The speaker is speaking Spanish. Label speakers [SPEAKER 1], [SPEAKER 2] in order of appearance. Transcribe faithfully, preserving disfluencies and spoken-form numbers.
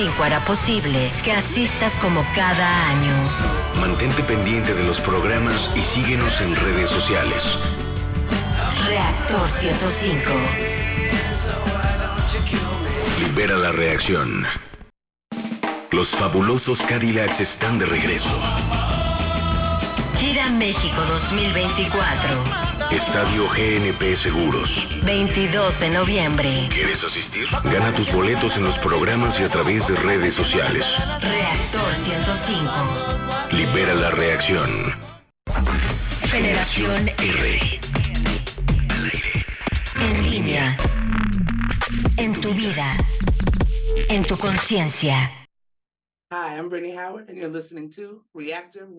[SPEAKER 1] hará posible que asistas como cada año.
[SPEAKER 2] Mantente pendiente de los programas y síguenos en redes sociales.
[SPEAKER 1] Reactor ciento cinco.
[SPEAKER 2] Libera la reacción. Los fabulosos Cadillacs están de regreso.
[SPEAKER 1] Gira México dos mil veinticuatro.
[SPEAKER 2] Estadio G N P Seguros.
[SPEAKER 1] veintidós de noviembre.
[SPEAKER 2] ¿Quieres asistir? Gana tus boletos en los programas y a través de redes sociales.
[SPEAKER 1] Reactor ciento cinco.
[SPEAKER 2] Libera la reacción.
[SPEAKER 1] Generación
[SPEAKER 2] R. Al aire.
[SPEAKER 1] En línea. En tu vida. En tu conciencia.
[SPEAKER 3] Hi, I'm Brittany Howard, and you're listening to Reactor